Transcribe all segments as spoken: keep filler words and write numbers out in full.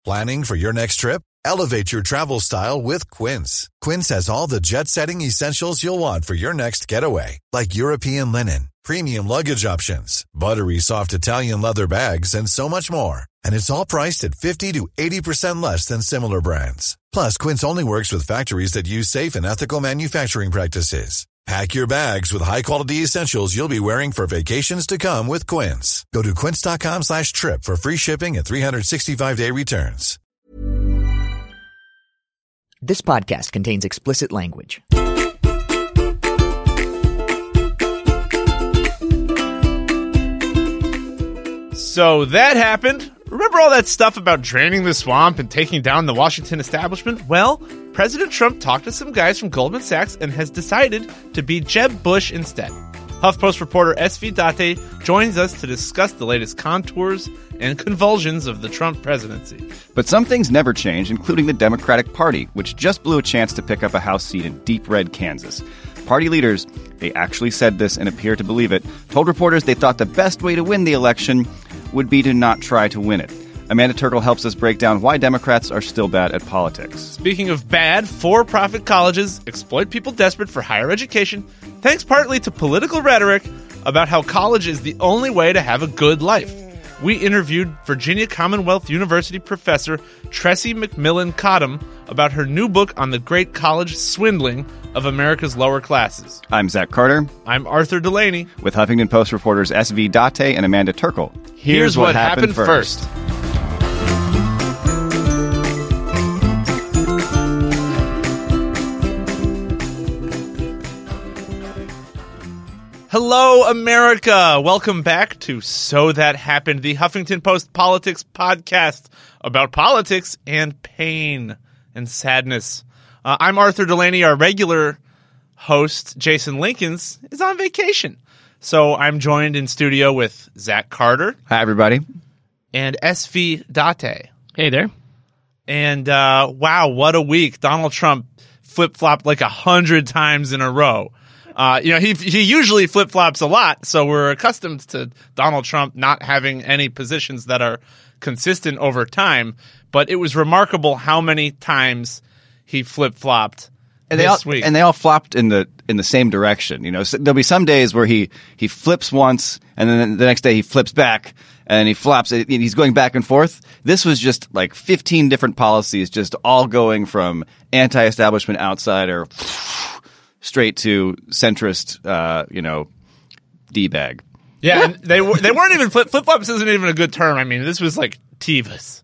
Planning for your next trip? Elevate your travel style with Quince. Quince has all the jet-setting essentials you'll want for your next getaway, like European linen, premium luggage options, buttery soft Italian leather bags, and so much more. And it's all priced at fifty to eighty percent less than similar brands. Plus, Quince only works with factories that use safe and ethical manufacturing practices. Pack your bags with high-quality essentials you'll be wearing for vacations to come with Quince. Go to quince.com slash trip for free shipping and three sixty-five day returns. This podcast contains explicit language. So that happened. Remember all that stuff about draining the swamp and taking down the Washington establishment? Well, President Trump talked to some guys from Goldman Sachs and has decided to be Jeb Bush instead. HuffPost reporter S V Date joins us to discuss the latest contours and convulsions of the Trump presidency. But some things never change, including the Democratic Party, which just blew a chance to pick up a House seat in deep red Kansas. Party leaders, they actually said this and appear to believe it, told reporters they thought the best way to win the election would be to not try to win it. Amanda Turkle helps us break down why Democrats are still bad at politics. Speaking of bad, for-profit colleges exploit people desperate for higher education, thanks partly to political rhetoric about how college is the only way to have a good life. We interviewed Virginia Commonwealth University professor Tressie McMillan Cottom about her new book on the great college swindling of America's lower classes. I'm Zach Carter. I'm Arthur Delaney. With Huffington Post reporters S V Date and Amanda Turkle. Here's, Here's what, what happened, happened first. first. Hello, America! Welcome back to So That Happened, the Huffington Post politics podcast about politics and pain and sadness. Uh, I'm Arthur Delaney. Our regular host, Jason Linkins, is on vacation. So I'm joined in studio with Zach Carter. Hi, everybody. And S V Date. Hey there. And uh, wow, what a week. Donald Trump flip-flopped like a hundred times in a row. Uh, you know, he he usually flip-flops a lot, so we're accustomed to Donald Trump not having any positions that are consistent over time. But it was remarkable how many times he flip-flopped and they this all, week. And they all flopped in the in the same direction. You know, so there'll be some days where he, he flips once, and then the next day he flips back, and he flops. He's going back and forth. This was just like fifteen different policies, just all going from anti-establishment outsider straight to centrist, uh, you know, D-bag. Yeah, and they were, they weren't even flip flip flops. Isn't even a good term. I mean, this was like Tevas.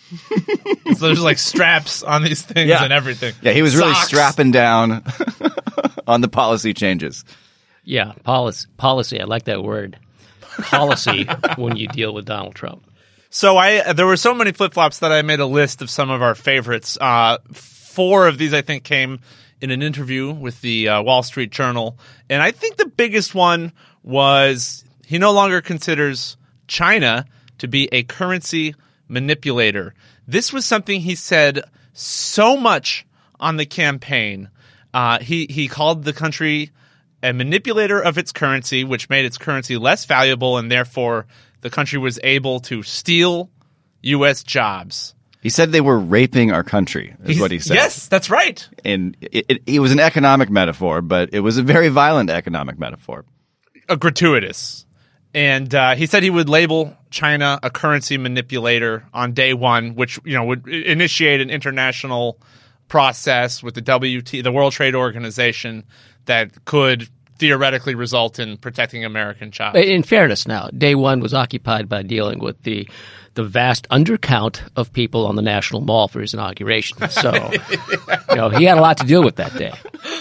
So there's like straps on these things yeah. and everything. Yeah, he was really Socks. strapping down on the policy changes. Yeah, policy. Policy. I like that word. Policy when you deal with Donald Trump. So I there were so many flip flops that I made a list of some of our favorites. Uh, four of these I think came in an interview with the uh, Wall Street Journal. And I think the biggest one was he no longer considers China to be a currency manipulator. This was something he said so much on the campaign. Uh, he, he called the country a manipulator of its currency, which made its currency less valuable, and therefore the country was able to steal U S jobs. He said they were raping our country, is He's, what he said. Yes, that's right. And it, it, it was an economic metaphor, but it was a very violent economic metaphor. A gratuitous. And uh, he said he would label China a currency manipulator on day one, which you know would initiate an international process with the W T O, the World Trade Organization, that could theoretically result in protecting American jobs. In fairness now, day one was occupied by dealing with the the vast undercount of people on the National Mall for his inauguration. So, yeah. you know, he had a lot to deal with that day.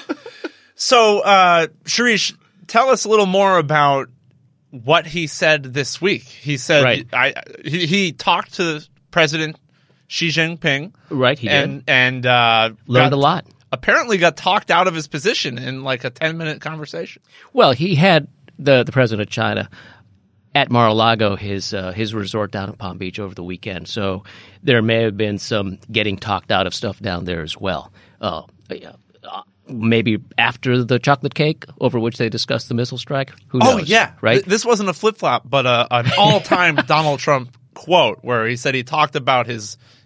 So, uh, Shirish, tell us a little more about what he said this week. He said right. I, he, he talked to President Xi Jinping. Right, he and, did. And uh, learned got, a lot. Apparently got talked out of his position in like a ten-minute conversation. Well, he had the, the president of China at Mar-a-Lago, his uh, his resort down in Palm Beach over the weekend. So there may have been some getting talked out of stuff down there as well. Uh, uh, maybe after the chocolate cake over which they discussed the missile strike. Who knows? Oh, yeah. Right? Th- this wasn't a flip-flop, but a, an all-time Donald Trump quote where he said he talked about his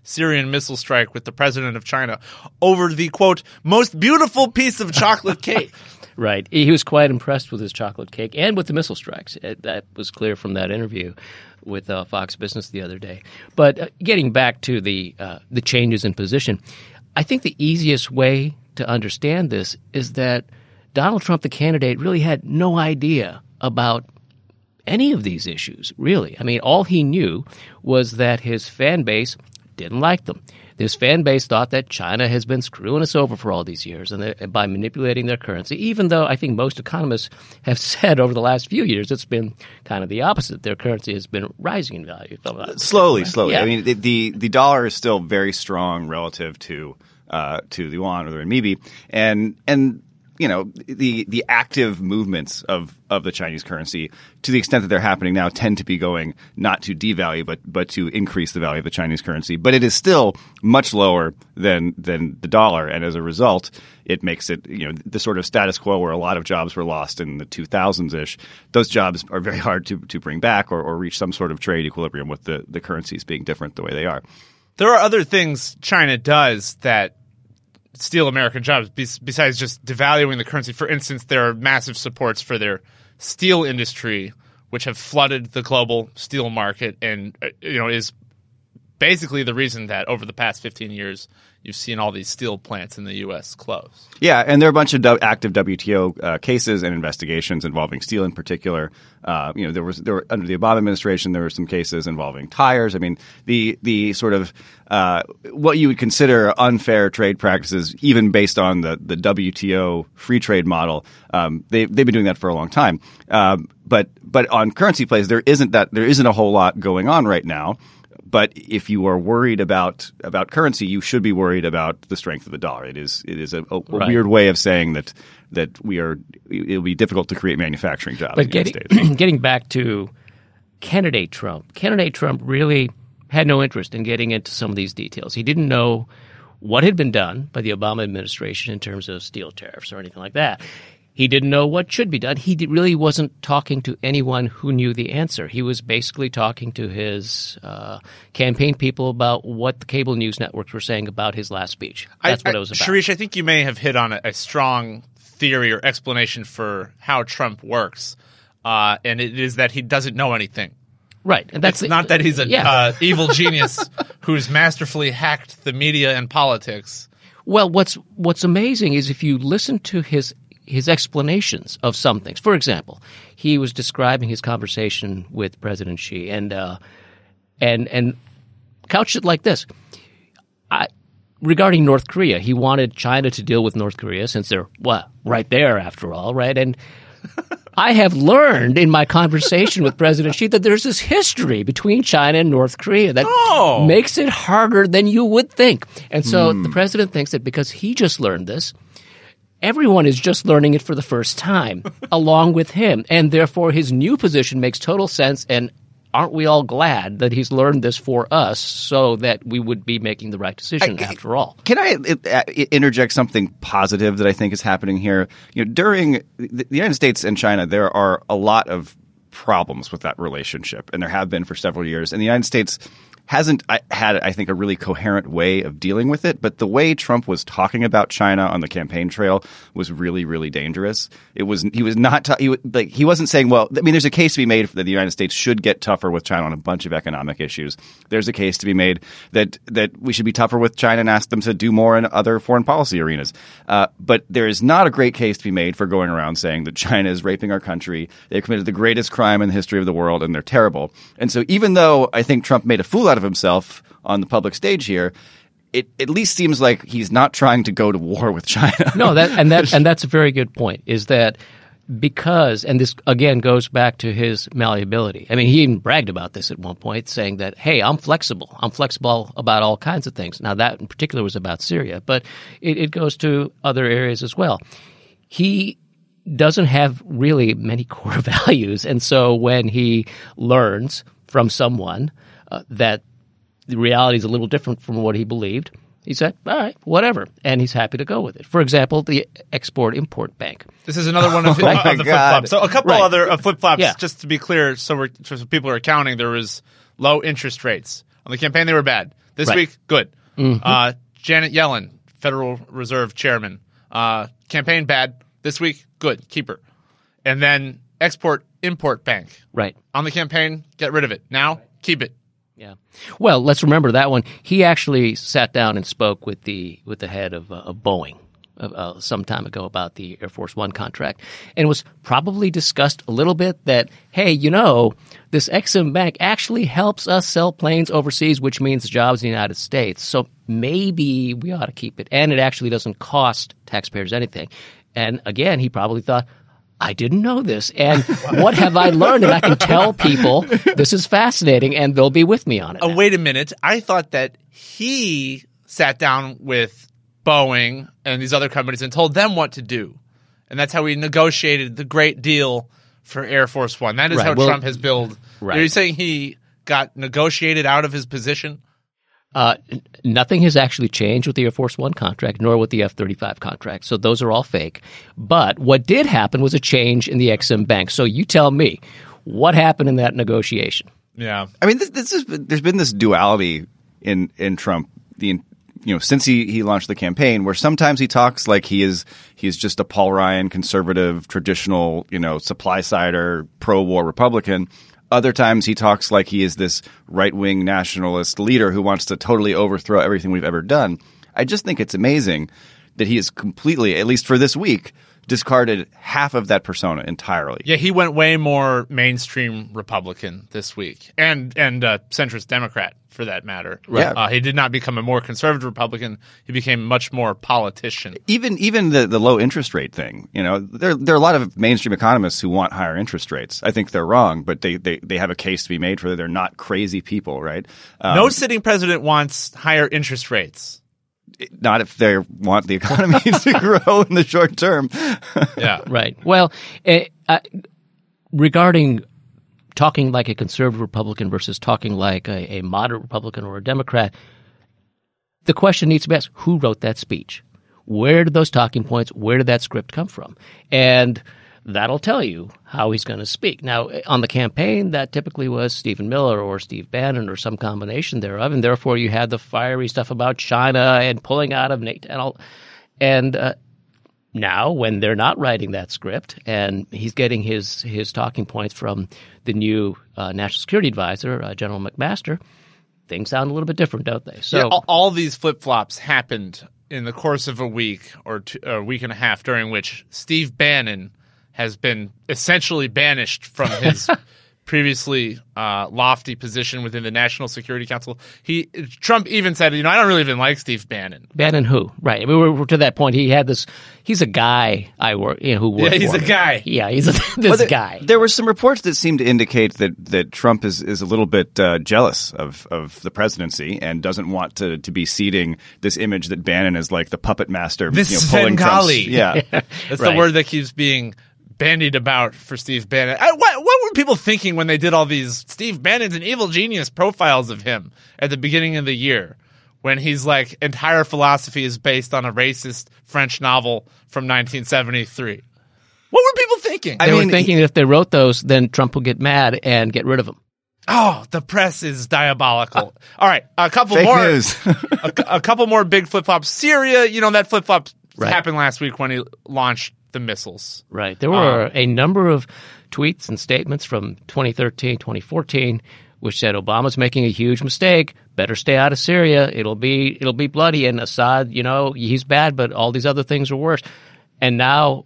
Syrian missile strike with the president of China over the, quote, most beautiful piece of chocolate cake. Right. He was quite impressed with his chocolate cake and with the missile strikes. It, that was clear from that interview with uh, Fox Business the other day. But uh, getting back to the uh, the changes in position, I think the easiest way to understand this is that Donald Trump, the candidate, really had no idea about any of these issues, really. I mean, all he knew was that his fan base didn't like them. This fan base thought that China has been screwing us over for all these years and by manipulating their currency, even though I think most economists have said over the last few years it's been kind of the opposite. Their currency has been rising in value. Slowly, slowly. Yeah. I mean, the, the the dollar is still very strong relative to uh, to the yuan or the renminbi, and and you know the the active movements of, of the Chinese currency, to the extent that they're happening now, tend to be going not to devalue but but to increase the value of the Chinese currency. But it is still much lower than than the dollar, and as a result, it makes it, you know, the sort of status quo where a lot of jobs were lost in the two thousands ish. Those jobs are very hard to to bring back or, or reach some sort of trade equilibrium with the the currencies being different the way they are. There are other things China does that steal American jobs besides just devaluing the currency. For instance, there are massive supports for their steel industry, which have flooded the global steel market and, you know, is basically the reason that over the past fifteen years you've seen all these steel plants in the U S close. Yeah, and there are a bunch of do- active W T O uh, cases and investigations involving steel in particular. Uh, you know, there was there were, under the Obama administration there were some cases involving tires. I mean, the the sort of uh, what you would consider unfair trade practices, even based on the the W T O free trade model, um, they they've been doing that for a long time. Um, but but on currency plays, there isn't that there isn't a whole lot going on right now. But if you are worried about about currency, you should be worried about the strength of the dollar. It is it is a, a, a Right. weird way of saying that that we are. It'll be difficult to create manufacturing jobs But in the getting, United States. getting back to candidate Trump, candidate Trump really had no interest in getting into some of these details. He didn't know what had been done by the Obama administration in terms of steel tariffs or anything like that. He didn't know what should be done. He really wasn't talking to anyone who knew the answer. He was basically talking to his uh, campaign people about what the cable news networks were saying about his last speech. That's I, what it was about. Shirish, I think you may have hit on a, a strong theory or explanation for how Trump works, uh, and it is that he doesn't know anything. Right. And that's It's not that he's an yeah. uh, evil genius who's masterfully hacked the media and politics. Well, what's what's amazing is if you listen to his his explanations of some things. For example, he was describing his conversation with President Xi and uh, and and couched it like this. I, regarding North Korea, he wanted China to deal with North Korea since they're, well, right there after all, right? And I have learned in my conversation with President Xi that there's this history between China and North Korea that Oh. makes it harder than you would think. And so the president thinks that because he just learned this, everyone is just learning it for the first time along with him. And therefore his new position makes total sense. And aren't we all glad that he's learned this for us so that we would be making the right decision I- after all? Can I uh, interject something positive that I think is happening here? You know, during the United States and China, there are a lot of problems with that relationship, and there have been for several years. And the United States hasn't had, I think, a really coherent way of dealing with it. But the way Trump was talking about China on the campaign trail was really, really dangerous. It was he was not t- he, like he wasn't saying, well, I mean, there's a case to be made that the United States should get tougher with China on a bunch of economic issues. There's a case to be made that that we should be tougher with China and ask them to do more in other foreign policy arenas. Uh, but there is not a great case to be made for going around saying that China is raping our country. They've committed the greatest crime in the history of the world, and they're terrible. And so even though I think Trump made a fool out of himself on the public stage here, it at least seems like he's not trying to go to war with China. No, that and that and that's a very good point. Is that because, and this again goes back to his malleability. I mean, he even bragged about this at one point, saying that, "Hey, I'm flexible. I'm flexible about all kinds of things." Now, that in particular was about Syria, but it, it goes to other areas as well. He doesn't have really many core values, and so when he learns from someone uh, that the reality is a little different from what he believed, he said, all right, whatever, and he's happy to go with it. For example, the Export-Import Bank. This is another one of, Oh of my the God. flip-flops. So a couple Right. other uh, flip-flops, Yeah. just to be clear, so, we're, so people are accounting, there was low interest rates. On the campaign, they were bad. This Right. week, good. Mm-hmm. Uh, Janet Yellen, Federal Reserve Chairman, uh, campaign bad. This week, good. Keep her. And then Export-Import Bank. Right. On the campaign, get rid of it. Now, keep it. Yeah. Well, let's remember that one. He actually sat down and spoke with the with the head of, uh, of Boeing uh, uh, some time ago about the Air Force One contract, and it was probably discussed a little bit that, hey, you know, this Ex-Im Bank actually helps us sell planes overseas, which means jobs in the United States. So maybe we ought to keep it, and it actually doesn't cost taxpayers anything. And again, he probably thought, I didn't know this, and what have I learned? And I can tell people this is fascinating, and they'll be with me on it. Oh, now. wait a minute. I thought that he sat down with Boeing and these other companies and told them what to do. And that's how he negotiated the great deal for Air Force One. That is Right, how well- Trump has built. Right. Are you saying he got negotiated out of his position? Uh, n- nothing has actually changed with the Air Force One contract, nor with the F thirty-five contract. So those are all fake. But what did happen was a change in the Ex-Im Bank. So you tell me, what happened in that negotiation? Yeah. I mean, this, this is there's been this duality in in Trump, the you know, since he, he launched the campaign, where sometimes he talks like he is he is just a Paul Ryan conservative, traditional, you know, supply sider, pro war Republican. Other times he talks like he is this right wing nationalist leader who wants to totally overthrow everything we've ever done. I just think it's amazing that he is completely, at least for this week, discarded half of that persona entirely. Yeah, he went way more mainstream Republican this week, and and uh, centrist Democrat for that matter. Right. Uh, he did not become a more conservative Republican. He became much more politician. Even even the, the low interest rate thing, you know, there there are a lot of mainstream economists who want higher interest rates. I think they're wrong, but they, they, they have a case to be made for that. They're not crazy people, right? Um, No sitting president wants higher interest rates. not if they want the economy to grow in the short term. Yeah. Right. Well, uh, uh, regarding talking like a conservative Republican versus talking like a, a moderate Republican or a Democrat, the question needs to be asked, who wrote that speech? Where did those talking points, where did that script come from? And that'll tell you how he's going to speak. Now, on the campaign, that typically was Stephen Miller or Steve Bannon or some combination thereof, and therefore you had the fiery stuff about China and pulling out of NATO and all. And uh, now, when they're not writing that script, and he's getting his his talking points from the new uh, National Security Advisor, uh, General McMaster, things sound a little bit different, don't they? So Yeah, all, all these flip flops happened in the course of a week or two, a week and a half, during which Steve Bannon has been essentially banished from his previously uh, lofty position within the National Security Council. He Trump even said, you know, I don't really even like Steve Bannon. Bannon who? Right. I mean, we're, we're to that point. He had this – he's a guy I work you know, who worked Yeah, he's for a me. guy. Yeah, he's a, this Well, there, guy. There were some reports that seemed to indicate that, that Trump is, is a little bit uh, jealous of, of the presidency and doesn't want to, to be seeding this image that Bannon is like the puppet master. This you know, pulling Trump's- Svengali. Yeah. That's Right. the word that keeps being bandied about for Steve Bannon. I, what, what were people thinking when they did all these Steve Bannon's an evil genius profiles of him at the beginning of the year, when he's like entire philosophy is based on a racist French novel from nineteen seventy-three? What were people thinking? They I were mean, thinking that if they wrote those, then Trump would get mad and get rid of them. Oh, the press is diabolical. All right, a couple Fake more. news. a, a couple more big flip flops. Syria, you know, that flip flop Right. happened last week when he launched the missiles. Right. There were a number of tweets and statements from twenty thirteen, twenty fourteen, which said Obama's making a huge mistake. Better stay out of Syria. It'll be it'll be bloody. And Assad, you know, he's bad, but all these other things are worse. And now,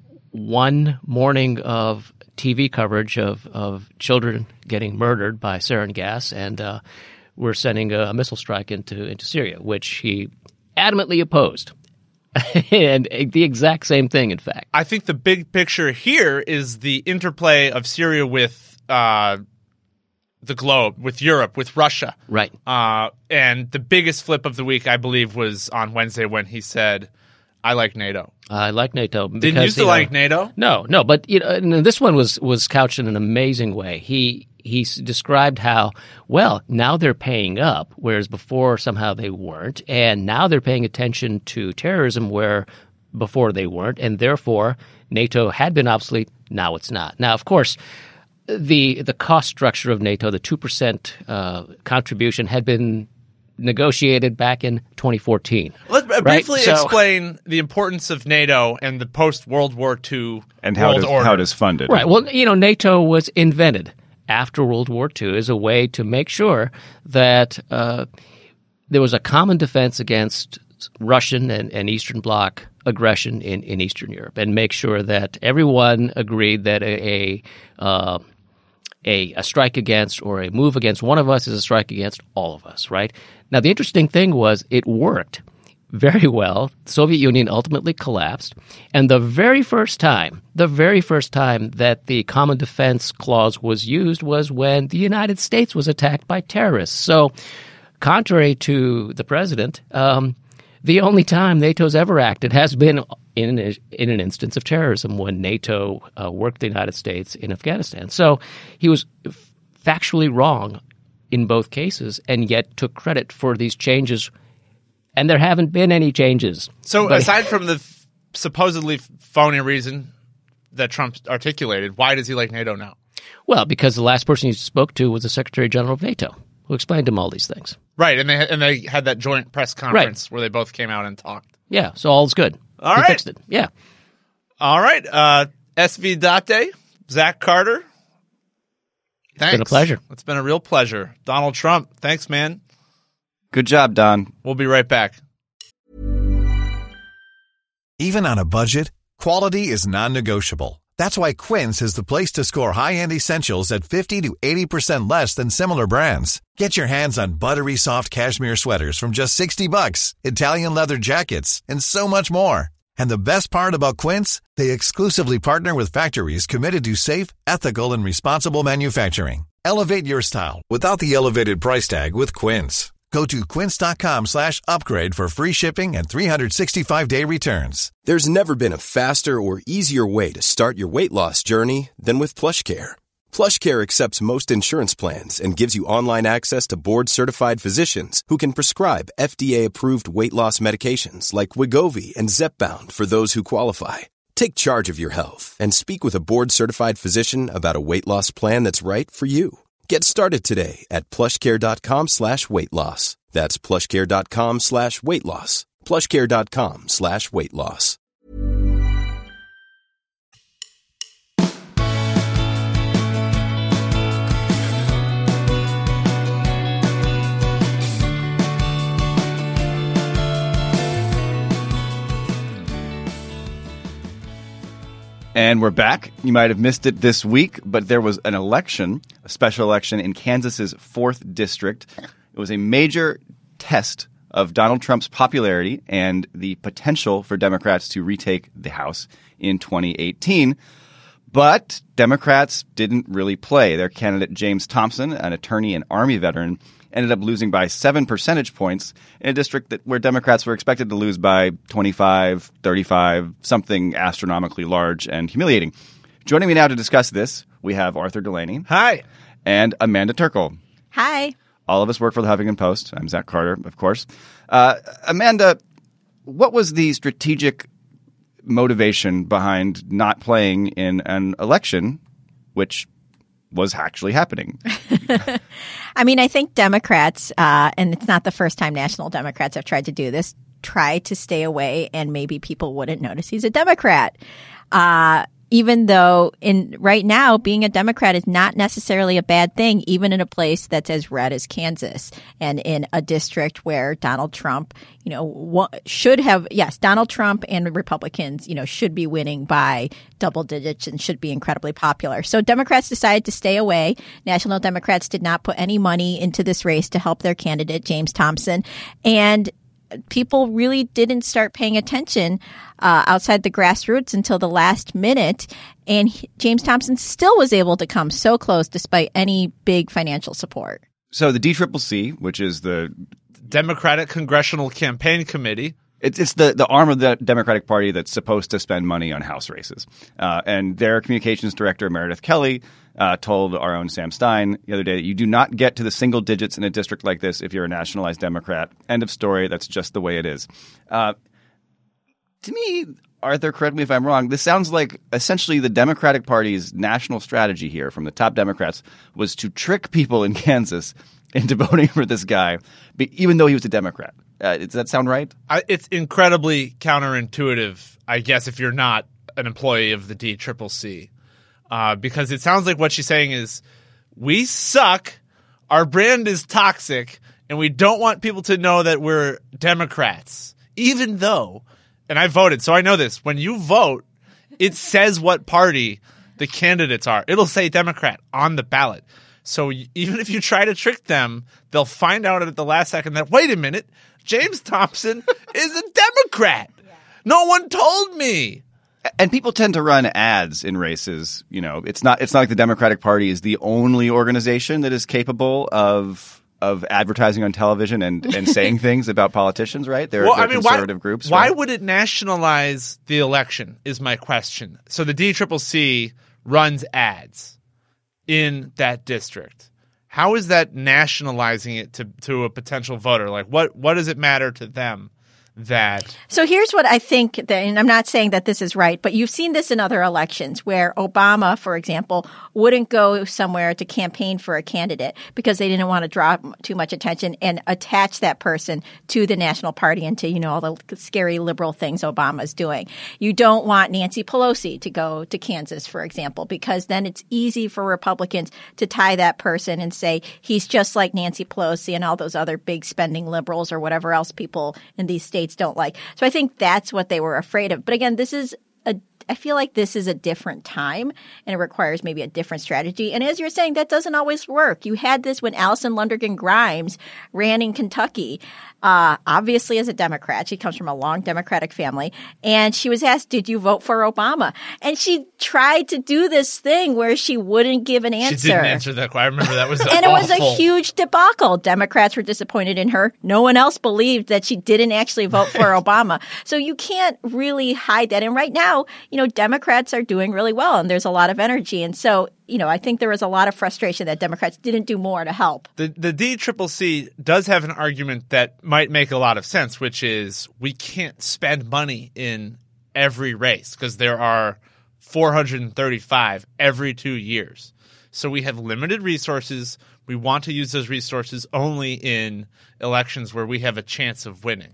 one morning of T V coverage of, of children getting murdered by sarin gas, and uh, we're sending a, a missile strike into into Syria, which he adamantly opposed. And the exact same thing, in fact. I think the big picture here is the interplay of Syria with uh, the globe, with Europe, with Russia. Right. Uh, and the biggest flip of the week, I believe, was on Wednesday when he said, I like NATO. I like NATO. Didn't you because, used to you know, like NATO? No, no, but you know, and this one was was couched in an amazing way. He he s- described how, well, now they're paying up, whereas before somehow they weren't, and now they're paying attention to terrorism where before they weren't, and therefore NATO had been obsolete. Now it's not. Now, of course, the the cost structure of NATO, the two percent uh, contribution, had been negotiated back in twenty fourteen. Let's uh, right? briefly So- explain the importance of NATO and the post-World War Two And how world does, order. how it is funded. Right. Well, you know, NATO was invented after World War Two as a way to make sure that uh, there was a common defense against Russian and, and Eastern Bloc aggression in, in Eastern Europe, and make sure that everyone agreed that a a, uh, a a strike against or a move against one of us is a strike against all of us, right? Now, the interesting thing was it worked very well. The Soviet Union ultimately collapsed, and the very first time, the very first time that the Common Defense Clause was used was when the United States was attacked by terrorists. So, contrary to the president, um, the only time NATO's ever acted has been in a, in an instance of terrorism when NATO uh, worked the United States in Afghanistan. So he was f- factually wrong in both cases, and yet took credit for these changes. And there haven't been any changes. So But- aside from the f- supposedly phony reason that Trump articulated, why does he like NATO now? Well, because the last person he spoke to was the Secretary General of NATO, who explained to him all these things. Right, and they and they had that joint press conference where they both came out and talked. Yeah, so all's good. All he right. fixed it. Yeah. All right, uh, S V Date, Zach Carter. Thanks. been a pleasure. It's been a real pleasure. Donald Trump, thanks, man. Good job, Don. We'll be right back. Even on a budget, quality is non-negotiable. That's why Quince is the place to score high-end essentials at fifty to eighty percent less than similar brands. Get your hands on buttery soft cashmere sweaters from just sixty bucks, Italian leather jackets, and so much more. And the best part about Quince, they exclusively partner with factories committed to safe, ethical, and responsible manufacturing. Elevate your style without the elevated price tag with Quince. Go to quince.com slash upgrade for free shipping and three sixty-five day returns. There's never been a faster or easier way to start your weight loss journey than with PlushCare. PlushCare accepts most insurance plans and gives you online access to board-certified physicians who can prescribe F D A-approved weight loss medications like Wegovy and Zepbound for those who qualify. Take charge of your health and speak with a board-certified physician about a weight loss plan that's right for you. Get started today at plushcare.com slash weight loss. That's plushcare.com slash weight loss. plushcare.com slash weight loss. And we're back. You might have missed it this week, but there was an election, a special election in Kansas's fourth district. It was a major test of Donald Trump's popularity and the potential for Democrats to retake the House in twenty eighteen. But Democrats didn't really play. Their candidate, James Thompson, an attorney and Army veteran, ended up losing by seven percentage points in a district that where Democrats were expected to lose by twenty-five, thirty-five, something astronomically large and humiliating. Joining me now to discuss this, we have Arthur Delaney. Hi. And Amanda Turkle. Hi. All of us work for the Huffington Post. I'm Zach Carter, of course. Uh, Amanda, what was the strategic motivation behind not playing in an election which was actually happening? I mean, I think Democrats, uh, and it's not the first time national Democrats have tried to do this, try to stay away and maybe people wouldn't notice he's a Democrat. Uh, even though in right now being a Democrat is not necessarily a bad thing, even in a place that's as red as Kansas and in a district where Donald Trump, you know, wa- should have, yes, Donald Trump and Republicans, you know, should be winning by double digits and should be incredibly popular. So Democrats decided to stay away. National Democrats did not put any money into this race to help their candidate, James Thompson. And people really didn't start paying attention uh, outside the grassroots until the last minute. And he, James Thompson still was able to come so close despite any big financial support. So the D C C C, which is the Democratic Congressional Campaign Committee. It's it's the, the arm of the Democratic Party that's supposed to spend money on House races. Uh, and their communications director, Meredith Kelly, uh, told our own Sam Stein the other day that you do not get to the single digits in a district like this if you're a nationalized Democrat. End of story. That's just the way it is. Uh, to me, Arthur, correct me if I'm wrong, this sounds like essentially the Democratic Party's national strategy here from the top Democrats was to trick people in Kansas into voting for this guy, even though he was a Democrat. Uh, does that sound right? I, it's incredibly counterintuitive, I guess, if you're not an employee of the D C C C, uh, because it sounds like what she's saying is, we suck, our brand is toxic, and we don't want people to know that we're Democrats, even though, and I voted, so I know this, when you vote, it says what party the candidates are. It'll say Democrat on the ballot. So even if you try to trick them, they'll find out at the last second that, wait a minute, James Thompson is a Democrat. Yeah. No one told me. And people tend to run ads in races. You know, it's not it's not like the Democratic Party is the only organization that is capable of of advertising on television and, and saying things about politicians, right? There, well, there are I mean, conservative why, groups. Why right? would it nationalize the election is my question. So the D C C C runs ads in that district. How is that nationalizing it to, to a potential voter? Like, what, what does it matter to them that? So here's what I think, that, and I'm not saying that this is right, but you've seen this in other elections where Obama, for example, wouldn't go somewhere to campaign for a candidate because they didn't want to draw too much attention and attach that person to the national party and to, you know, all the scary liberal things Obama's doing. You don't want Nancy Pelosi to go to Kansas, for example, because then it's easy for Republicans to tie that person and say he's just like Nancy Pelosi and all those other big spending liberals or whatever else people in these states don't like. So I think that's what they were afraid of. But again, this is a I feel like this is a different time and it requires maybe a different strategy. And as you're saying, that doesn't always work. You had this when Allison Lundergan Grimes ran in Kentucky, uh, obviously as a Democrat. She comes from a long Democratic family. And she was asked, did you vote for Obama? And she tried to do this thing where she wouldn't give an answer. She didn't answer that. I remember that was And awful. it was a huge debacle. Democrats were disappointed in her. No one else believed that she didn't actually vote for Obama. So you can't really hide that. And right now, you know, Democrats are doing really well and there's a lot of energy. And so, you know, I think there was a lot of frustration that Democrats didn't do more to help. The the D C C C does have an argument that might make a lot of sense, which is we can't spend money in every race because there are four hundred thirty-five every two years. So we have limited resources. We want to use those resources only in elections where we have a chance of winning.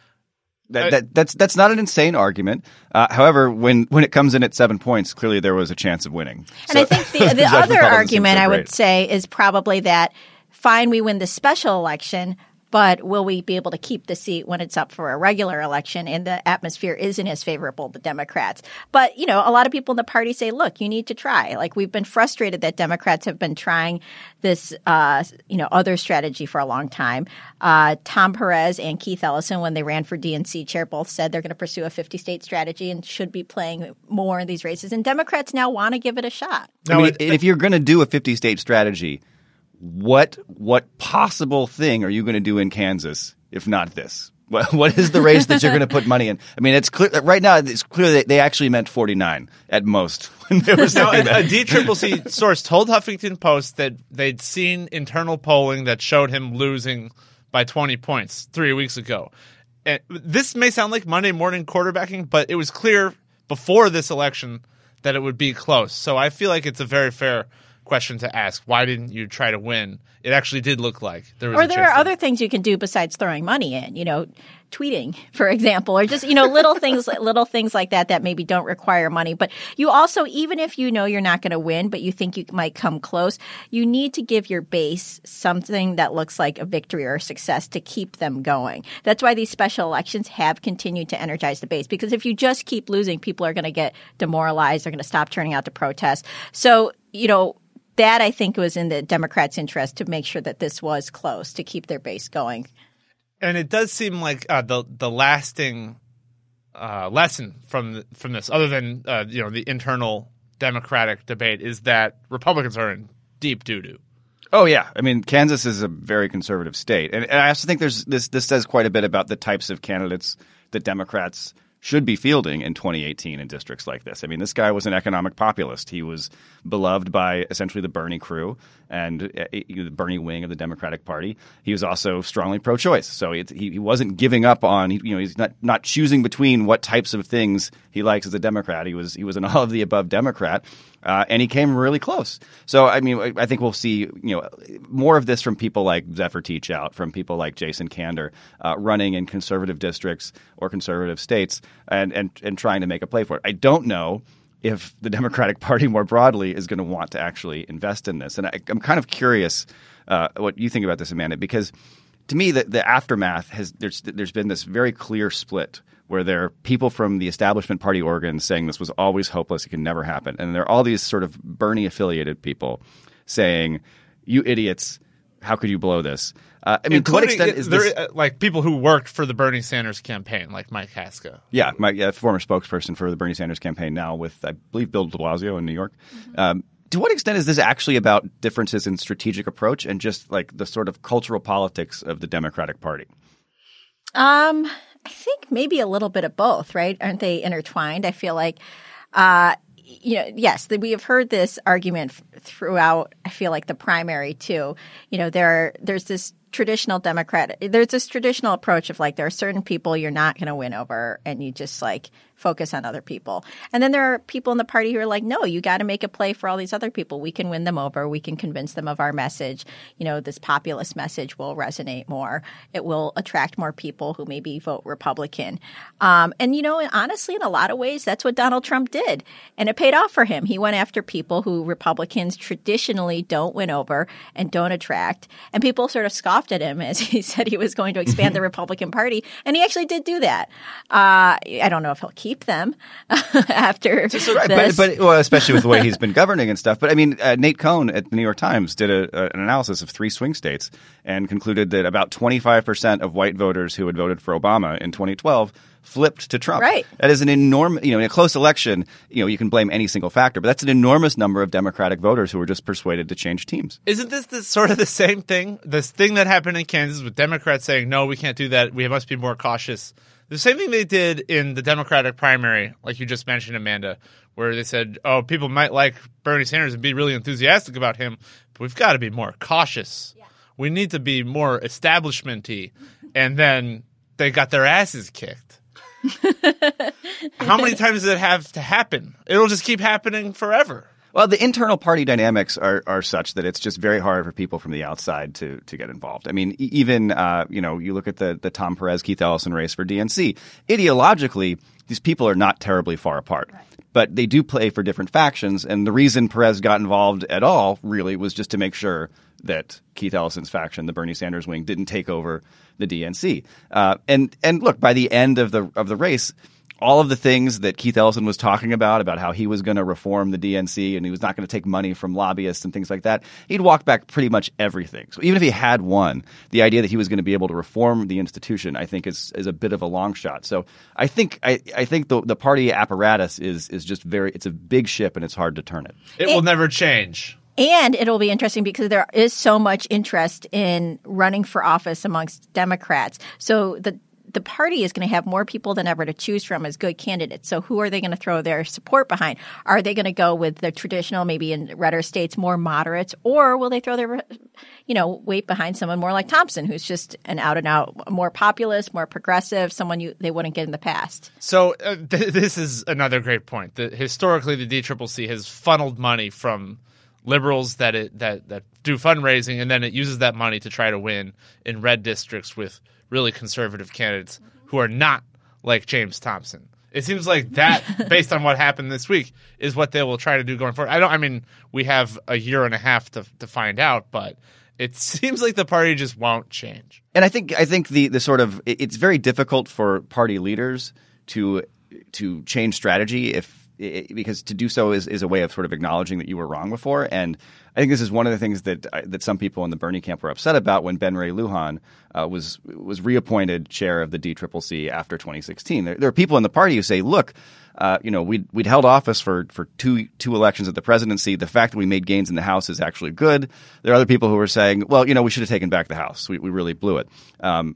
That, that, that's that's not an insane argument. Uh, however, when, when it comes in at seven points, clearly there was a chance of winning. And so, I think the, the other argument I would say is probably that, fine, we win the special election, but will we be able to keep the seat when it's up for a regular election and the atmosphere isn't as favorable to Democrats? But, you know, a lot of people in the party say, look, you need to try. Like, we've been frustrated that Democrats have been trying this, uh, you know, other strategy for a long time. Uh, Tom Perez and Keith Ellison, when they ran for D N C chair, both said they're going to pursue a fifty-state strategy and should be playing more in these races. And Democrats now want to give it a shot. I mean, if you're going to do a fifty-state strategy, What what possible thing are you going to do in Kansas if not this? What, what is the race that you're going to put money in? I mean, it's clear right now. It's clear that they actually meant forty-nine at most when they were saying now, that. A D C C C source told Huffington Post that they'd seen internal polling that showed him losing by twenty points three weeks ago. And this may sound like Monday morning quarterbacking, but it was clear before this election that it would be close. So I feel like it's a very fair question to ask. Why didn't you try to win? It actually did look like there was or a there chance are to- other things you can do besides throwing money in, you know, tweeting, for example, or just, you know, little things, little things like that that maybe don't require money. But you also, even if you know you're not going to win, but you think you might come close, you need to give your base something that looks like a victory or success to keep them going. That's why these special elections have continued to energize the base, because if you just keep losing, people are going to get demoralized. They're going to stop turning out to protest. So, you know, that, I think, was in the Democrats' interest to make sure that this was close, to keep their base going. And it does seem like uh, the the lasting uh, lesson from the, from this, other than uh, you know the internal Democratic debate, is that Republicans are in deep doo doo. Oh yeah, I mean Kansas is a very conservative state, and, and I also think there's this. This says quite a bit about the types of candidates that Democrats should be fielding in twenty eighteen in districts like this. I mean, this guy was an economic populist. He was beloved by essentially the Bernie crew, and uh, the Bernie wing of the Democratic Party. He was also strongly pro-choice, so it, he, he wasn't giving up on. You know, he's not not choosing between what types of things he likes as a Democrat. He was he was an all of the above Democrat, uh, and he came really close. So I mean, I think we'll see you know more of this from people like Zephyr Teachout, from people like Jason Kander, uh, running in conservative districts or conservative states, and and and trying to make a play for it. I don't know if the Democratic Party more broadly is going to want to actually invest in this. And I, I'm kind of curious uh, what you think about this, Amanda, because to me, the, the aftermath has there's there's been this very clear split where there are people from the establishment party organs saying this was always hopeless, it can never happen. And there are all these sort of Bernie-affiliated people saying, you idiots, how could you blow this? Uh, I mean, to what extent is there, this uh, like people who worked for the Bernie Sanders campaign, like Mike Haska? Yeah, my yeah, former spokesperson for the Bernie Sanders campaign, now with I believe Bill de Blasio in New York. Mm-hmm. Um, to what extent is this actually about differences in strategic approach and just like the sort of cultural politics of the Democratic Party? Um, I think maybe a little bit of both, right? Aren't they intertwined? I feel like. Uh, You know, yes, we have heard this argument throughout, I feel like, the primary, too. You know, there there's this traditional Democrat – there's this traditional approach of, like, there are certain people you're not going to win over and you just, like, focus on other people. And then there are people in the party who are like, no, you got to make a play for all these other people. We can win them over. We can convince them of our message. You know, this populist message will resonate more. It will attract more people who maybe vote Republican. Um, and, you know, honestly, in a lot of ways, that's what Donald Trump did. And it paid off for him. He went after people who Republicans traditionally don't win over and don't attract. And people sort of scoffed at him as he said he was going to expand the Republican Party. And he actually did do that. Uh, I don't know if he'll keep keep them after so, right, this. But, but well, especially with the way he's been governing and stuff. But I mean, uh, Nate Cohn at the New York Times did a, a, an analysis of three swing states and concluded that about twenty-five percent of white voters who had voted for Obama in twenty twelve flipped to Trump. Right. That is an enormous, you know, in a close election, you know, you can blame any single factor, but that's an enormous number of Democratic voters who were just persuaded to change teams. Isn't this the, sort of the same thing? This thing that happened in Kansas with Democrats saying, no, we can't do that. We must be more cautious. The same thing they did in the Democratic primary, like you just mentioned, Amanda, where they said, oh, people might like Bernie Sanders and be really enthusiastic about him, but we've got to be more cautious. Yeah. We need to be more establishment-y. And then they got their asses kicked. How many times does it have to happen? It'll just keep happening forever. Well, the internal party dynamics are, are such that it's just very hard for people from the outside to to get involved. I mean, even uh, you know, you look at the the Tom Perez Keith Ellison race for D N C. Ideologically, these people are not terribly far apart, right. But they do play for different factions. And the reason Perez got involved at all really was just to make sure that Keith Ellison's faction, the Bernie Sanders wing, didn't take over the D N C. Uh, and and look, by the end of the of the race, all of the things that Keith Ellison was talking about, about how he was going to reform the D N C and he was not going to take money from lobbyists and things like that, he'd walked back pretty much everything. So even if he had won, the idea that he was going to be able to reform the institution, I think, is is a bit of a long shot. So I think I, I think the the party apparatus is is just very – it's a big ship and it's hard to turn it. It will never change. And it'll be interesting because there is so much interest in running for office amongst Democrats. So the the party is going to have more people than ever to choose from as good candidates. So who are they going to throw their support behind? Are they going to go with the traditional, maybe in redder states, more moderates, or will they throw their, you know, weight behind someone more like Thompson, who's just an out and out more populist, more progressive, someone you they wouldn't get in the past? So uh, th- this is another great point. That historically, the D C C C has funneled money from liberals that it that that do fundraising, and then it uses that money to try to win in red districts with really conservative candidates who are not like James Thompson. It seems like that, based on what happened this week, is what they will try to do going forward. I don't. I mean, we have a year and a half to to find out, but it seems like the party just won't change. And I think I think the the sort of it's very difficult for party leaders to to change strategy if. It, because to do so is, is a way of sort of acknowledging that you were wrong before. And I think this is one of the things that that some people in the Bernie camp were upset about when Ben Ray Lujan uh, was was reappointed chair of the D C C C after twenty sixteen. There, there are people in the party who say, look, uh, you know, we'd, we'd held office for, for two two elections at the presidency. The fact that we made gains in the House is actually good. There are other people who are saying, well, you know, we should have taken back the House. We, we really blew it. Um,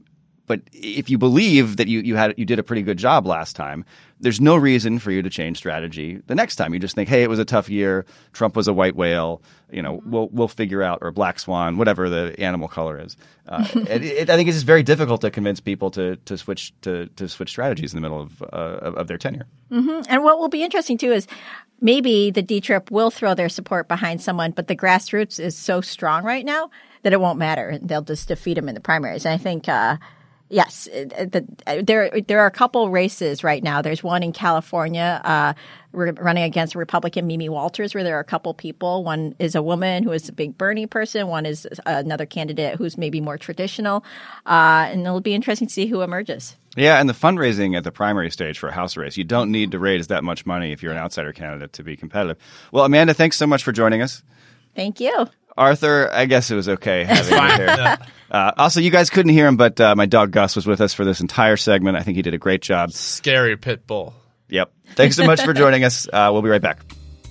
but if you believe that you, you had you did a pretty good job last time, there's no reason for you to change strategy the next time. You just think, hey, it was a tough year. Trump was a white whale. You know, we'll we'll figure out, or black swan, whatever the animal color is. Uh, it, it, I think it's just very difficult to convince people to to switch to to switch strategies in the middle of uh, of, of their tenure. Mm-hmm. And what will be interesting too is maybe the D T R I P will throw their support behind someone, but the grassroots is so strong right now that it won't matter. They'll just defeat him in the primaries. And I think. Uh, Yes, the, there there are a couple races right now. There's one in California uh, running against Republican Mimi Walters, where there are a couple people. One is a woman who is a big Bernie person. One is another candidate who's maybe more traditional. Uh, and it'll be interesting to see who emerges. Yeah, and the fundraising at the primary stage for a House race, you don't need to raise that much money if you're an outsider candidate to be competitive. Well, Amanda, thanks so much for joining us. Thank you. Arthur, I guess it was okay having you here. Uh, also, you guys couldn't hear him, but uh, my dog Gus was with us for this entire segment. I think he did a great job. Scary pit bull. Yep. Thanks so much for joining us. Uh, we'll be right back.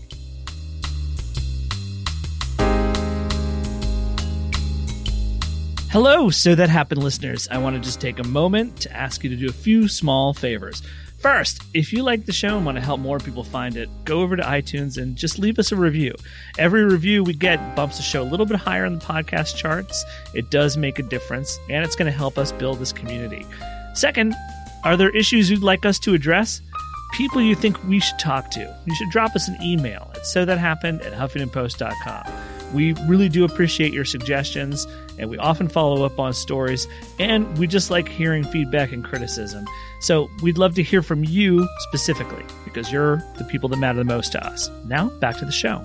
Hello, So That Happened listeners. I want to just take a moment to ask you to do a few small favors. First, if you like the show and want to help more people find it, go over to iTunes and just leave us a review. Every review we get bumps the show a little bit higher in the podcast charts. It does make a difference, and it's going to help us build this community. Second, are there issues you'd like us to address? People you think we should talk to? You should drop us an email at so that happened at huffington post dot com. We really do appreciate your suggestions, and we often follow up on stories, and we just like hearing feedback and criticism. So we'd love to hear from you specifically, because you're the people that matter the most to us. Now, back to the show.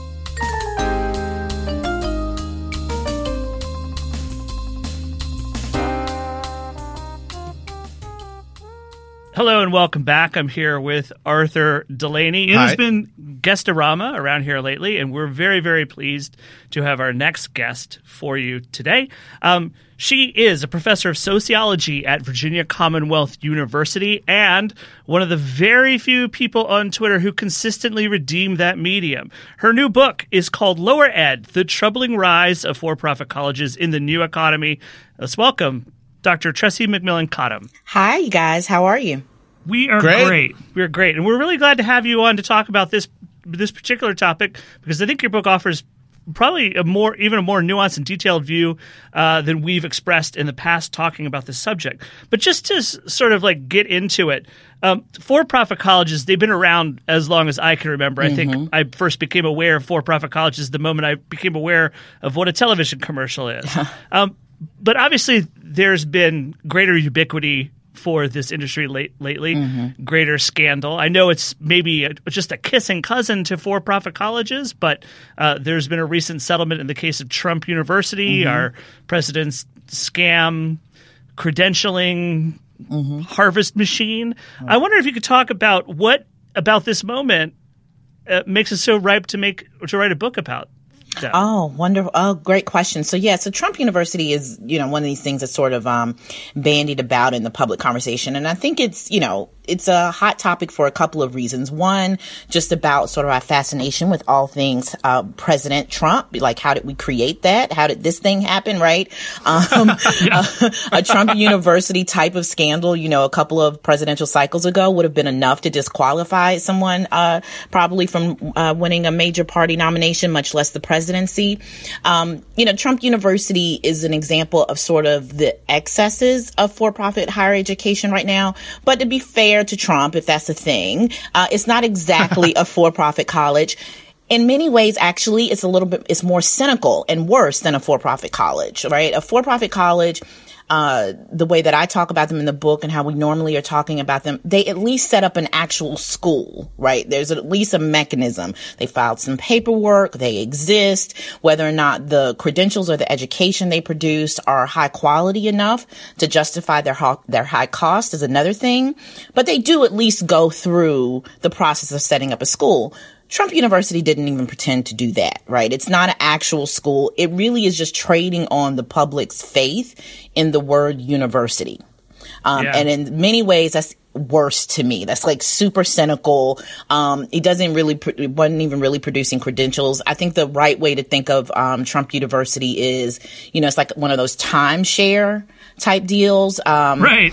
Hello and welcome back. I'm here with Arthur Delaney. It Hi. has been guestorama around here lately, and we're very, very pleased to have our next guest for you today. Um, she is a professor of sociology at Virginia Commonwealth University and one of the very few people on Twitter who consistently redeem that medium. Her new book is called Lower Ed, The Troubling Rise of For-Profit Colleges in the New Economy. Let's welcome Doctor Tressie McMillan Cottom. Hi, you guys. How are you? We are Great. great. We're great. And we're really glad to have you on to talk about this this particular topic, because I think your book offers probably a more even a more nuanced and detailed view uh, than we've expressed in the past talking about this subject. But just to s- sort of like get into it, um, for-profit colleges, they've been around as long as I can remember. I Mm-hmm. think I first became aware of for-profit colleges the moment I became aware of what a television commercial is. um, but obviously there's been greater ubiquity for this industry late, lately, mm-hmm. greater scandal. I know it's maybe a, just a kissing cousin to for-profit colleges, but uh, there's been a recent settlement in the case of Trump University, mm-hmm. our president's scam credentialing mm-hmm. harvest machine. Mm-hmm. I wonder if you could talk about what about this moment uh, makes it so ripe to make to write a book about. Yeah. Oh, wonderful. Oh, great question. So, yeah, so Trump University is, you know, one of these things that's sort of um, bandied about in the public conversation. And I think it's, you know, it's a hot topic for a couple of reasons. One, just about sort of our fascination with all things uh, President Trump. Like, how did we create that? How did this thing happen, right? Um, yeah. a, a Trump University type of scandal, you know, a couple of presidential cycles ago would have been enough to disqualify someone uh, probably from uh, winning a major party nomination, much less the presidency. Um, you know, Trump University is an example of sort of the excesses of for-profit higher education right now. But to be fair to Trump, if that's a thing, uh, it's not exactly a for-profit college. In many ways, actually, it's a little bit, it's more cynical and worse than a for-profit college, right? A for-profit college, uh, the way that I talk about them in the book and how we normally are talking about them, they at least set up an actual school, right? There's at least a mechanism. They filed some paperwork. They exist. Whether or not the credentials or the education they produce are high quality enough to justify their ho- their high cost is another thing. But they do at least go through the process of setting up a school. Trump University didn't even pretend to do that, right? It's not an actual school. It really is just trading on the public's faith in the word university. Um, yeah. And in many ways, that's worse to me. That's like super cynical. Um, it doesn't really, pro- it wasn't even really producing credentials. I think the right way to think of um, Trump University is, you know, it's like one of those timeshare type deals. Um, right.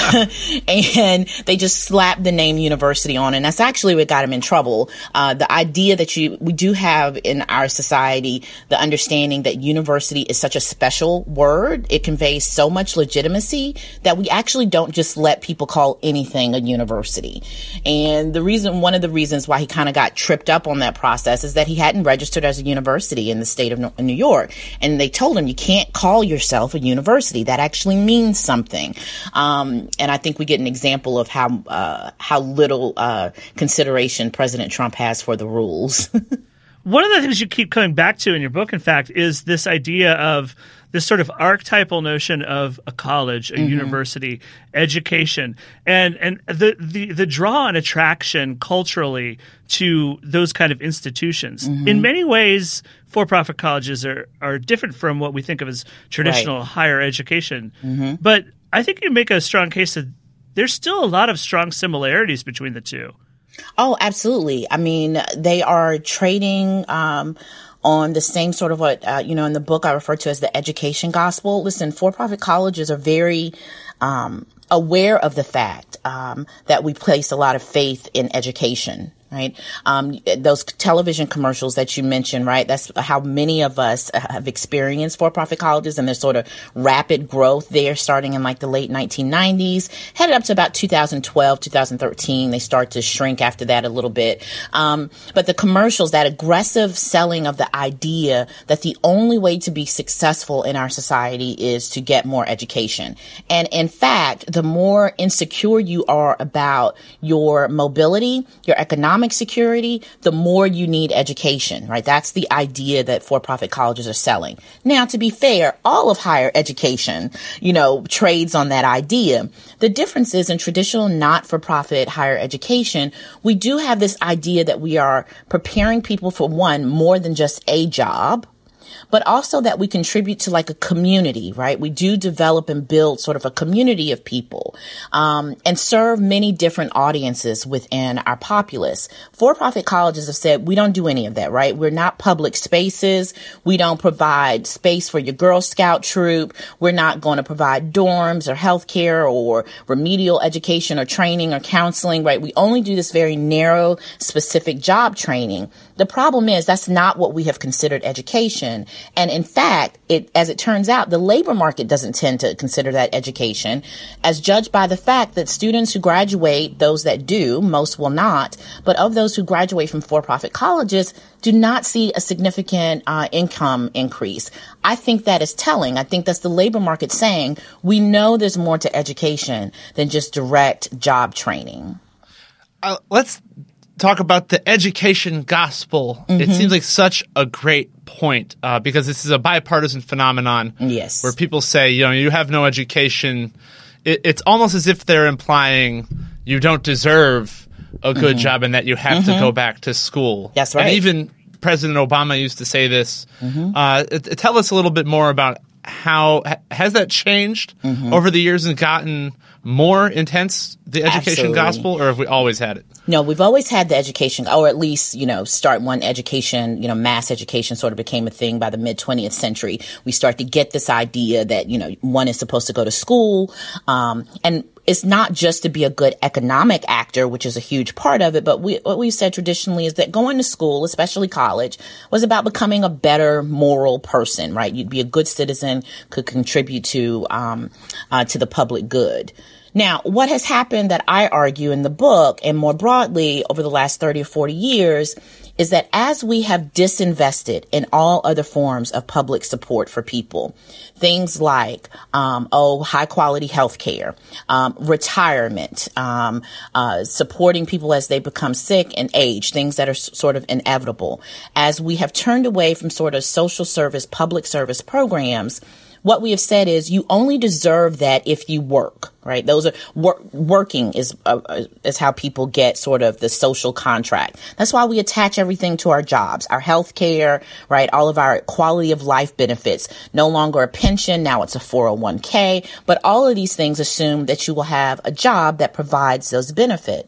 and they just slapped the name university on. And that's actually what got him in trouble. Uh, the idea that you, we do have in our society, the understanding that university is such a special word. It conveys so much legitimacy that we actually don't just let people call anything a university. And the reason, one of the reasons why he kind of got tripped up on that process is that he hadn't registered as a university in the state of New York. And they told him, you can't call yourself a university. That actually means something. Um, and I think we get an example of how, uh, how little, uh, consideration President Trump has for the rules. One of the things you keep coming back to in your book, in fact, is this idea of this sort of archetypal notion of a college, a mm-hmm. university, education, and and the, the, the draw and attraction culturally to those kind of institutions. Mm-hmm. In many ways, for-profit colleges are, are different from what we think of as traditional right. higher education. Mm-hmm. But I think you make a strong case that there's still a lot of strong similarities between the two. Oh, absolutely. I mean, they are trading um, on the same sort of what, uh, you know, in the book I refer to as the education gospel. Listen, for-profit colleges are very um, aware of the fact um, that we place a lot of faith in education. Right. Um, those television commercials that you mentioned, right? That's how many of us have experienced for-profit colleges and their sort of rapid growth there starting in like the late nineteen nineties, headed up to about two thousand twelve, two thousand thirteen. They start to shrink after that a little bit. Um, but the commercials, that aggressive selling of the idea that the only way to be successful in our society is to get more education. And in fact, the more insecure you are about your mobility, your economic security, the more you need education, right? That's the idea that for-profit colleges are selling. Now, to be fair, all of higher education, you know, trades on that idea. The difference is in traditional not-for-profit higher education, we do have this idea that we are preparing people for, one, more than just a job, but also that we contribute to like a community, right? We do develop and build sort of a community of people, um, and serve many different audiences within our populace. For-profit colleges have said, we don't do any of that, right? We're not public spaces. We don't provide space for your Girl Scout troop. We're not going to provide dorms or healthcare or remedial education or training or counseling, right? We only do this very narrow, specific job training. The problem is that's not what we have considered education. And in fact, it, as it turns out, the labor market doesn't tend to consider that education, as judged by the fact that students who graduate, those that do, most will not, but of those who graduate from for-profit colleges, do not see a significant uh, income increase. I think that is telling. I think that's the labor market saying, we know there's more to education than just direct job training. Uh, let's talk about the education gospel. Mm-hmm. It seems like such a great point uh, because this is a bipartisan phenomenon. Yes. Where people say, you know, you have no education. It, it's almost as if they're implying you don't deserve a good mm-hmm. job and that you have mm-hmm. to go back to school. That's right. And even President Obama used to say this. Mm-hmm. Uh, t- tell us a little bit more about how ha- has that changed mm-hmm. over the years and gotten more intense, the education Absolutely. Gospel, or have we always had it? No, we've always had the education, or at least, you know, start one education, you know, mass education sort of became a thing by the mid twentieth century. We start to get this idea that, you know, one is supposed to go to school. Um, and it's not just to be a good economic actor, which is a huge part of it. But we, what we've said traditionally is that going to school, especially college, was about becoming a better moral person, right? You'd be a good citizen, could contribute to, um, uh, to the public good. Now, what has happened that I argue in the book and more broadly over the last thirty or forty years is that as we have disinvested in all other forms of public support for people, things like, um, oh, high quality health care, um, retirement, um, uh, supporting people as they become sick and age, things that are s- sort of inevitable. As we have turned away from sort of social service, public service programs, what we have said is you only deserve that if you work, right? Those are wor- working is uh, is how people get sort of the social contract. That's why we attach everything to our jobs, our health care, right? All of our quality of life benefits, no longer a pension. Now it's a four oh one k. But all of these things assume that you will have a job that provides those benefits.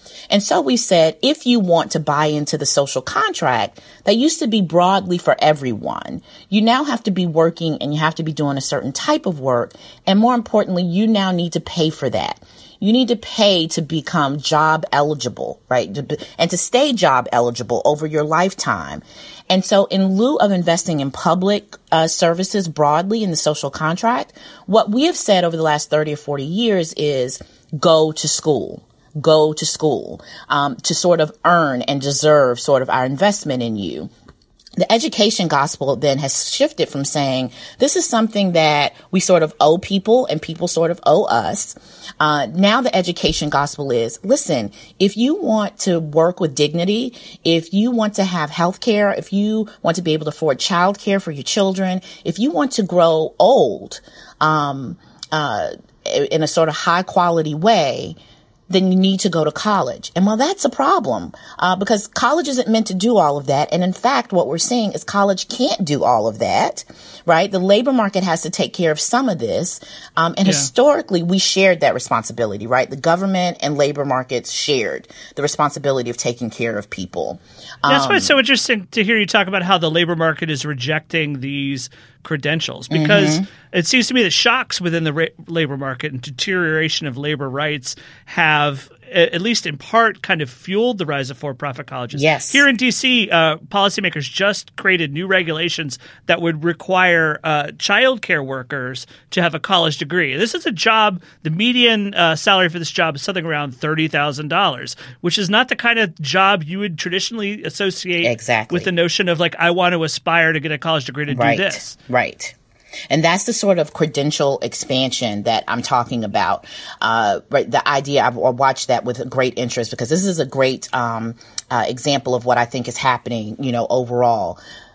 And so we said, if you want to buy into the social contract that used to be broadly for everyone, you now have to be working and you have to be doing a certain type of work. And more importantly, you now need to pay for that. You need to pay to become job eligible, right? And to stay job eligible over your lifetime. And so in lieu of investing in public uh, services broadly in the social contract, what we have said over the last thirty or forty years is go to school. Go to school um, to sort of earn and deserve sort of our investment in you. The education gospel then has shifted from saying this is something that we sort of owe people and people sort of owe us. Uh, now the education gospel is, listen, if you want to work with dignity, if you want to have health care, if you want to be able to afford child care for your children, if you want to grow old um, uh, in a sort of high quality way, then you need to go to college. And well, that's a problem uh, because college isn't meant to do all of that. And in fact, what we're seeing is college can't do all of that, right? The labor market has to take care of some of this. Um, and yeah. historically, we shared that responsibility, right? The government and labor markets shared the responsibility of taking care of people. Um, that's why it's so interesting to hear you talk about how the labor market is rejecting these credentials, because mm-hmm. it seems to me that shocks within the ra- labor market and deterioration of labor rights have, at least in part, kind of fueled the rise of for-profit colleges. Yes. Here in D C, uh, policymakers just created new regulations that would require uh, child care workers to have a college degree. This is a job, the median uh, salary for this job is something around thirty thousand dollars, which is not the kind of job you would traditionally associate exactly. with the notion of like, I want to aspire to get a college degree to right. do this. Right. And that's the sort of credential expansion that I'm talking about. Uh, right. The idea, I've watched that with great interest because this is a great um, uh, example of what I think is happening, you know, overall.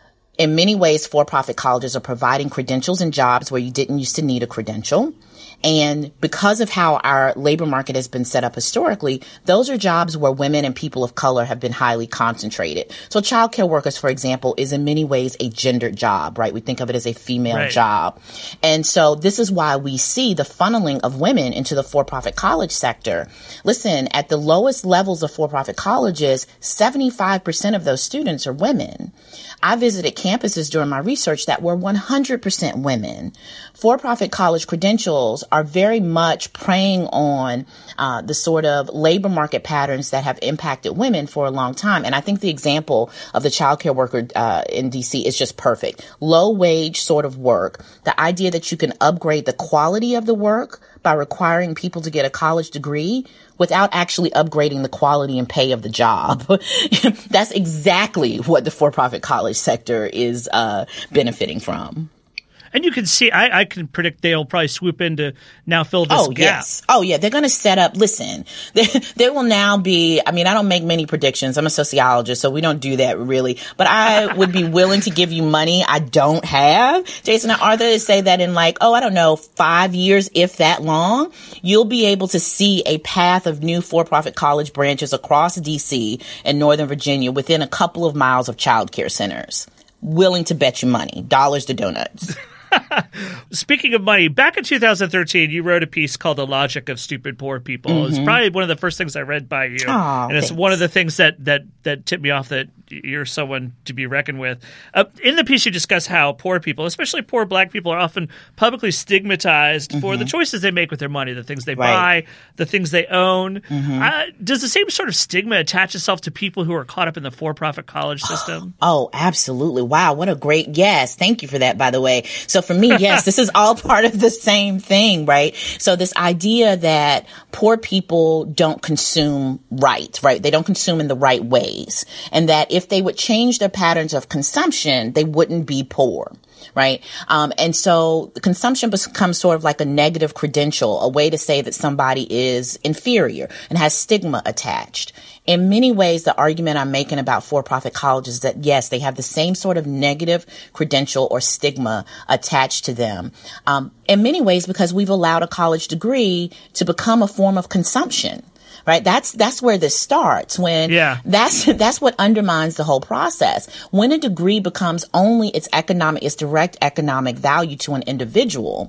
In many ways, for-profit colleges are providing credentials and jobs where you didn't used to need a credential. And because of how our labor market has been set up historically, those are jobs where women and people of color have been highly concentrated. So childcare workers, for example, is in many ways a gendered job, right? We think of it as a female right. job. And so this is why we see the funneling of women into the for-profit college sector. Listen, at the lowest levels of for-profit colleges, seventy-five percent of those students are women. I visited campuses during my research that were one hundred percent women. For-profit college credentials are very much preying on uh, the sort of labor market patterns that have impacted women for a long time. And I think the example of the childcare worker uh, in D C is just perfect. Low wage sort of work. The idea that you can upgrade the quality of the work by requiring people to get a college degree without actually upgrading the quality and pay of the job. That's exactly what the for-profit college sector is uh, benefiting from. And you can see, I, I can predict they'll probably swoop in to now fill this oh, gap. Yes. Oh, yeah. They're going to set up, listen, there, there will now be, I mean, I don't make many predictions. I'm a sociologist, so we don't do that really. But I would be willing to give you money I don't have. Jason and Arthur say that in like, oh, I don't know, five years, if that long, you'll be able to see a path of new for-profit college branches across D C and Northern Virginia within a couple of miles of childcare centers. Willing to bet you money, dollars to donuts. Speaking of money, back in two thousand thirteen, you wrote a piece called The Logic of Stupid Poor People. Mm-hmm. It was probably one of the first things I read by you. Aww, and it's thanks. one of the things that, that, that tipped me off that you're someone to be reckoned with. Uh, in the piece, you discuss how poor people, especially poor black people, are often publicly stigmatized mm-hmm. for the choices they make with their money, the things they right. buy, the things they own. Mm-hmm. Uh, does the same sort of stigma attach itself to people who are caught up in the for-profit college system? Oh, absolutely. Wow, what a great yes. Thank you for that, by the way. So for me, yes, this is all part of the same thing, right? So this idea that poor people don't consume right, right? They don't consume in the right ways. And that if they would change their patterns of consumption, they wouldn't be poor. Right. Um, and so consumption becomes sort of like a negative credential, a way to say that somebody is inferior and has stigma attached. In many ways, the argument I'm making about for-profit colleges is that, yes, they have the same sort of negative credential or stigma attached to them. Um, in many ways, because we've allowed a college degree to become a form of consumption. Right. That's, that's where this starts when yeah. that's, that's what undermines the whole process. When a degree becomes only its economic, its direct economic value to an individual,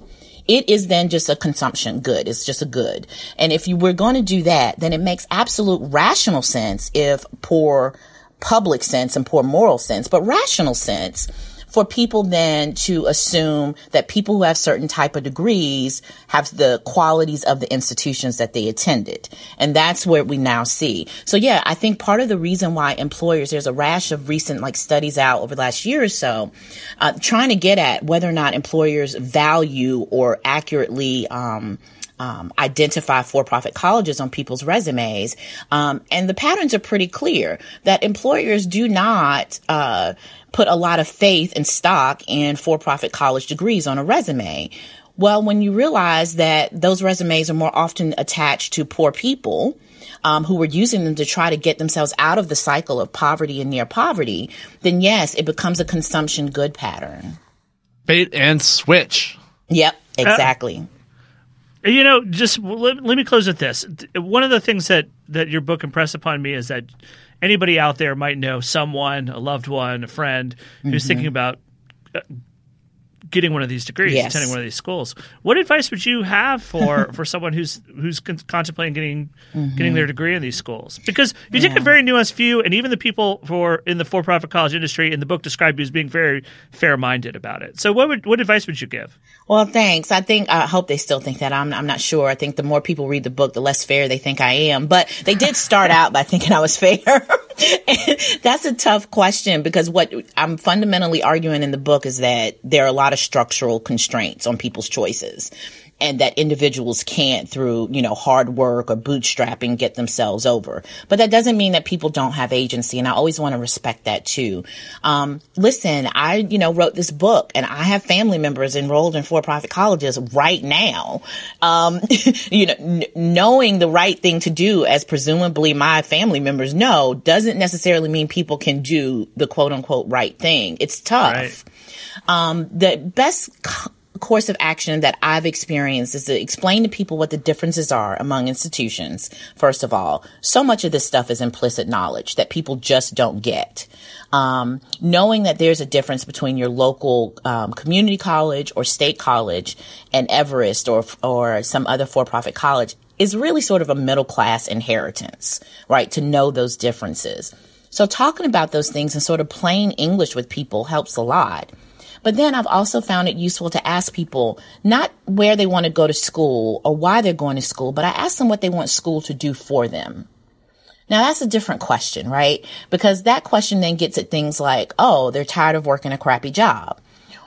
it is then just a consumption good. It's just a good. And if you were going to do that, then it makes absolute rational sense if poor public sense and poor moral sense, but rational sense for people then to assume that people who have certain type of degrees have the qualities of the institutions that they attended. And that's where we now see. So yeah, I think part of the reason why employers, there's a rash of recent like studies out over the last year or so, uh, trying to get at whether or not employers value or accurately, um, Um, identify for-profit colleges on people's resumes. Um, and the patterns are pretty clear that employers do not uh, put a lot of faith and stock in for-profit college degrees on a resume. Well, when you realize that those resumes are more often attached to poor people um, who were using them to try to get themselves out of the cycle of poverty and near poverty, then yes, it becomes a consumption good pattern. Bait and switch. Yep, exactly. Uh- You know, just let, let me close with this. One of the things that, that your book impressed upon me is that anybody out there might know someone, a loved one, a friend, who's mm-hmm. thinking about getting one of these degrees, yes. attending one of these schools. What advice would you have for, for someone who's who's con- contemplating getting mm-hmm. getting their degree in these schools? Because you yeah. take a very nuanced view, and even the people who are in the for-profit college industry in the book describe you as being very fair-minded about it. So what would what advice would you give? Well, thanks. I think, I hope they still think that. I'm, I'm not sure. I think the more people read the book, the less fair they think I am. But they did start out by thinking I was fair. And that's a tough question because what I'm fundamentally arguing in the book is that there are a lot of structural constraints on people's choices. And that individuals can't, through, you know, hard work or bootstrapping, get themselves over. But that doesn't mean that people don't have agency. And I always want to respect that too. Um, listen, I, you know, wrote this book and I have family members enrolled in for-profit colleges right now. Um, you know, n- knowing the right thing to do, as presumably my family members know, doesn't necessarily mean people can do the quote unquote right thing. It's tough. Right. Um, the best co- course of action that I've experienced is to explain to people what the differences are among institutions. First of all, so much of this stuff is implicit knowledge that people just don't get. Um, knowing that there's a difference between your local um, community college or state college and Everest or or some other for-profit college is really sort of a middle-class inheritance, right? To know those differences. So talking about those things in sort of plain English with people helps a lot. But then I've also found it useful to ask people not where they want to go to school or why they're going to school, but I ask them what they want school to do for them. Now, that's a different question, right? Because that question then gets at things like, oh, they're tired of working a crappy job.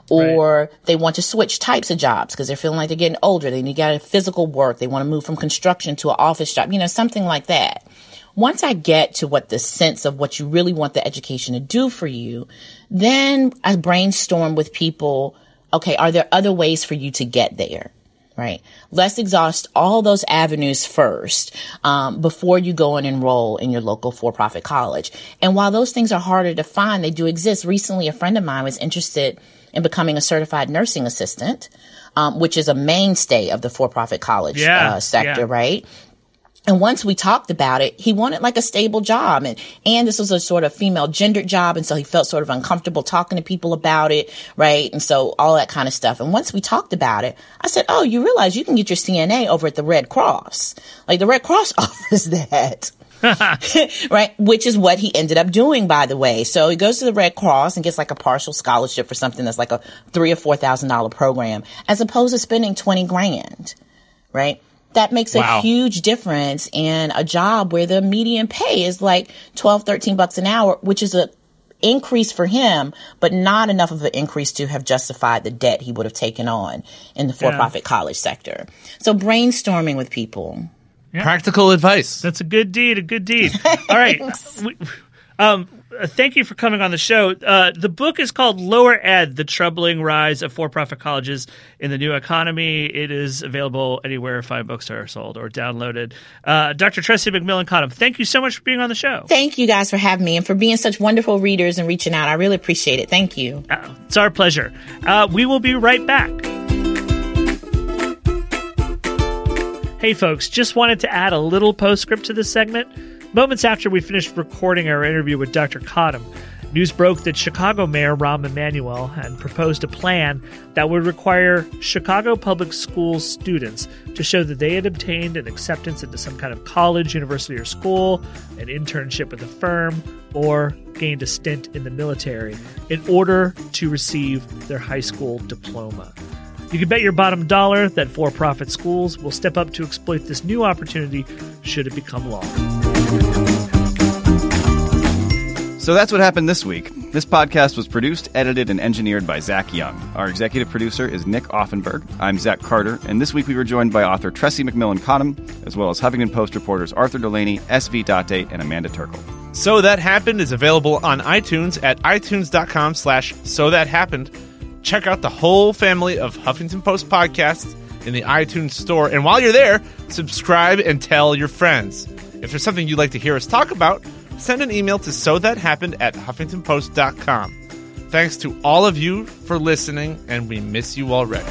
Or right. they want to switch types of jobs because they're feeling like they're getting older. They need to get physical work. They want to move from construction to an office job, you know, something like that. Once I get to what the sense of what you really want the education to do for you, then I brainstorm with people, okay, are there other ways for you to get there? Right? Let's exhaust all those avenues first um, before you go and enroll in your local for-profit college. And while those things are harder to find, they do exist. Recently, a friend of mine was interested in becoming a certified nursing assistant, um, which is a mainstay of the for-profit college yeah, uh, sector, yeah. right? And once we talked about it, he wanted like a stable job. And, and this was a sort of female gendered job. And so he felt sort of uncomfortable talking to people about it. Right. And so all that kind of stuff. And once we talked about it, I said, oh, you realize you can get your C N A over at the Red Cross. Like the Red Cross offers that. Right. Which is what he ended up doing, by the way. So he goes to the Red Cross and gets like a partial scholarship for something that's like a three or four thousand dollar program, as opposed to spending twenty grand. Right. That makes a wow. huge difference in a job where the median pay is like twelve, thirteen bucks an hour, which is a increase for him, but not enough of an increase to have justified the debt he would have taken on in the for-profit yeah. college sector. So brainstorming with people. Yeah. Practical advice. That's a good deed, a good deed. All right. we, um, thank you for coming on the show. Uh, the book is called Lower Ed, The Troubling Rise of For-Profit Colleges in the New Economy. It is available anywhere fine books are sold or downloaded. Uh, Doctor Tressie McMillan Cottom, thank you so much for being on the show. Thank you guys for having me and for being such wonderful readers and reaching out. I really appreciate it. Thank you. Uh, it's our pleasure. Uh, we will be right back. Hey, folks, just wanted to add a little postscript to this segment. Moments after we finished recording our interview with Doctor Cottom, News broke that Chicago Mayor Rahm Emanuel had proposed a plan that would require Chicago public schools students to show that they had obtained an acceptance into some kind of college, university, or school, an internship with a firm, or gained a stint in the military in order to receive their high school diploma. You can bet your bottom dollar that for-profit schools will step up to exploit this new opportunity should it become law. So that's what happened this week. This podcast was produced, edited, and engineered by Zach Young. Our executive producer is Nick Offenberg. I'm Zach Carter, and this week we were joined by author Tressie McMillan Cottom, as well as Huffington Post reporters Arthur Delaney, S V Date, and Amanda Turkle. So That Happened is available on iTunes at itunes.com slash so that happened. Check out the whole family of Huffington Post podcasts in the iTunes store. And while you're there, subscribe and tell your friends. If there's something you'd like to hear us talk about, send an email to so that happened at huffington post dot com. Thanks to all of you for listening, and we miss you already.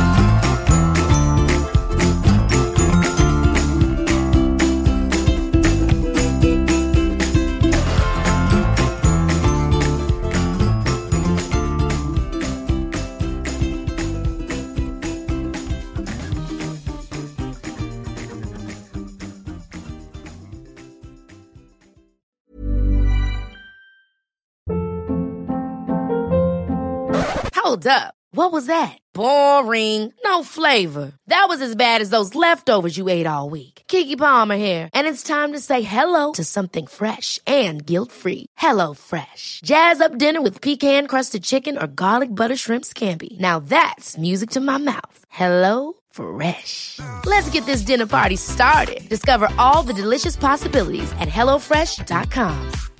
Hold up. What was that? Boring. No flavor. That was as bad as those leftovers you ate all week. Keke Palmer here, and it's time to say hello to something fresh and guilt-free. Hello Fresh. Jazz up dinner with pecan-crusted chicken or garlic butter shrimp scampi. Now that's music to my mouth. Hello Fresh. Let's get this dinner party started. Discover all the delicious possibilities at hello fresh dot com.